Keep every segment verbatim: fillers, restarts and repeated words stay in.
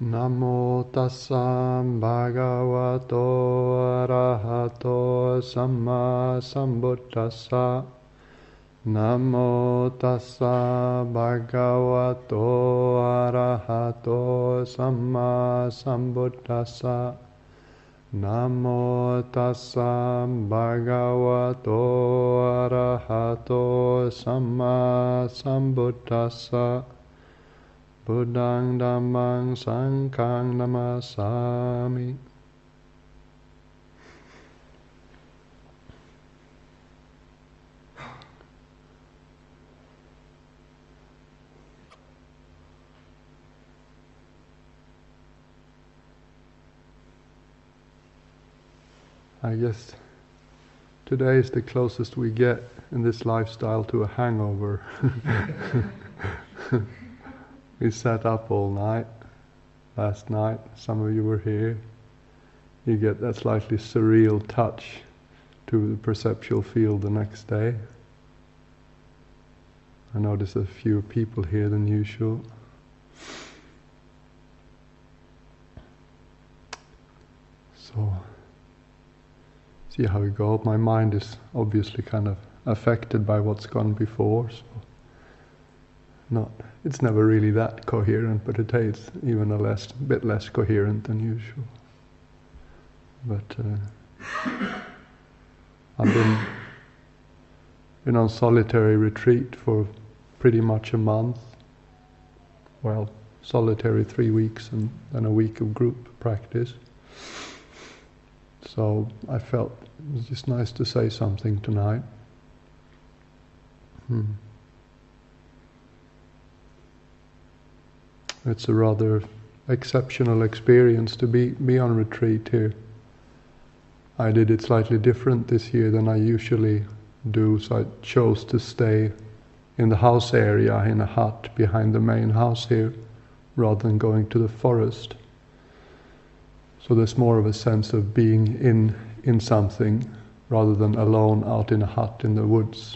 Namo tassa bhagavato arahato samma sambuddhassa. Namo tassa bhagavato arahato samma sambuddhassa. Namo tassa bhagavato arahato samma sambuddhassa. Buddhang dhammang sanghang namasami. I guess today is the closest we get in this lifestyle to a hangover. We sat up all night last night. Some of you were here. You get that slightly surreal touch to the perceptual field the next day. I notice a fewer people here than usual. So, see how we go. My mind is obviously kind of affected by what's gone before. So not, it's never really that coherent, but today it's even a less, bit less coherent than usual. But uh, I've been, been on solitary retreat for pretty much a month. Well, solitary three weeks and then a week of group practice. So I felt it was just nice to say something tonight. Hmm. It's a rather exceptional experience to be, be on retreat here. I did it slightly different this year than I usually do, so I chose to stay in the house area in a hut behind the main house here, rather than going to the forest. So there's more of a sense of being in, in something, rather than alone out in a hut in the woods.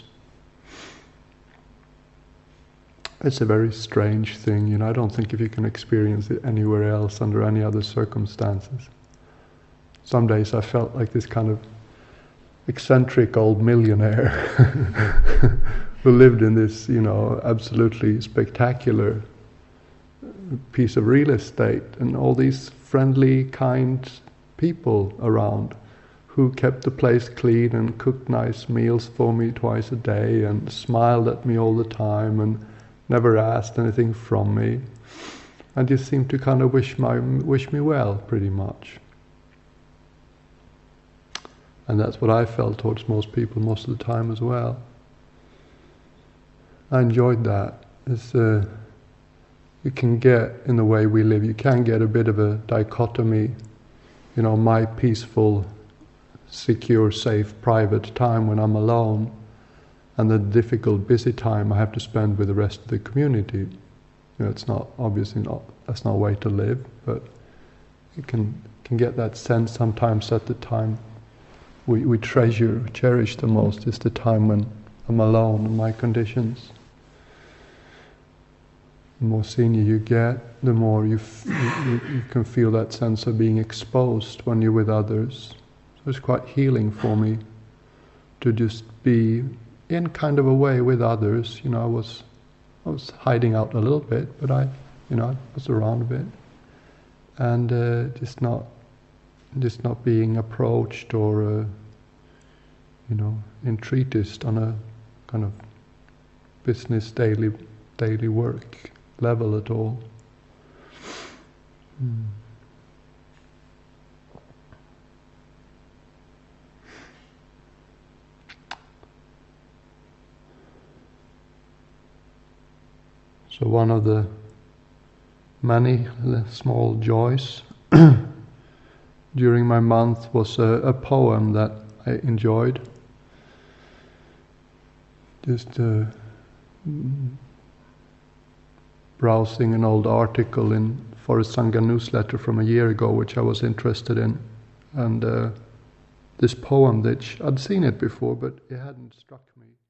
It's a very strange thing, you know. I don't think if you can experience it anywhere else under any other circumstances. Some days I felt like this kind of eccentric old millionaire who lived in this, you know, absolutely spectacular piece of real estate, and all these friendly, kind people around who kept the place clean and cooked nice meals for me twice a day and smiled at me all the time and never asked anything from me, and just seemed to kind of wish my wish me well, pretty much. And that's what I felt towards most people most of the time as well. I enjoyed that. It's, uh, you can get, in the way we live, you can get a bit of a dichotomy, you know, my peaceful, secure, safe, private time when I'm alone, and the difficult, busy time I have to spend with the rest of the community. You know, it's not, obviously not, that's not a way to live, but you can can get that sense sometimes that the time we, we treasure, cherish the most is the time when I'm alone in my conditions. The more senior you get, the more you, f- you, you can feel that sense of being exposed when you're with others. So it's quite healing for me to just be in kind of a way with others. You know, I was I was hiding out a little bit, but I, you know, I was around a bit, and uh, just not just not being approached or uh, you know, entreated on a kind of business daily daily work level at all. Hmm. So one of the many small joys during my month was a, a poem that I enjoyed. Just uh, browsing an old article in Forest Sangha newsletter from a year ago, which I was interested in, and uh, this poem, which I'd seen it before, but it hadn't struck me.